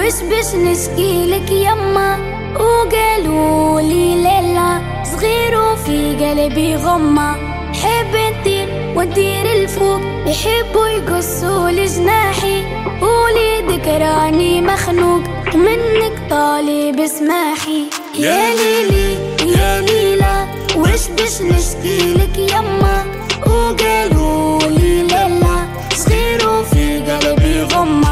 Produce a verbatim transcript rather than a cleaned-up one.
وش بش نشكيلك يما، وقالوا لي ليلى صغير وفي قلبي غمة، حب ندير وندير الفوق، يحبوا يقصوا لجناحي، قولي ذكراني مخنوق ومنك طالب اسماحي. يا ليلي يا ليلى وش بش نشكيلك يما، وقالوا لي ليلى صغير وفي قلبي غمة،